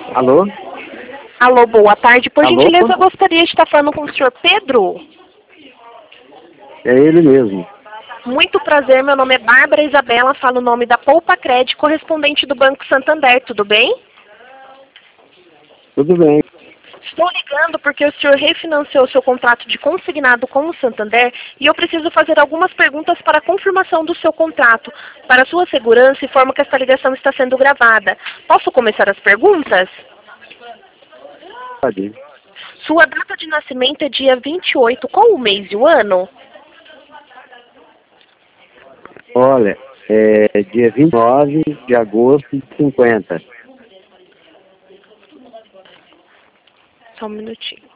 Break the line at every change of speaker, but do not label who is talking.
Alô?
Alô, boa tarde. Por
Alô?
gentileza, eu gostaria de estar falando com o senhor Pedro.
É ele mesmo.
Muito prazer, meu nome é Bárbara Isabela, falo o nome da Poupa Cred, correspondente do Banco Santander, tudo bem?
Tudo bem.
Estou ligando porque o senhor refinanciou seu contrato de consignado com o Santander e eu preciso fazer algumas perguntas para a confirmação do seu contrato. Para sua segurança, informo que esta ligação está sendo gravada. Posso começar as perguntas?
Pode.
Sua data de nascimento é dia 28, qual o mês e o ano?
Olha, é dia 29 de agosto de 50.
Só um minutinho.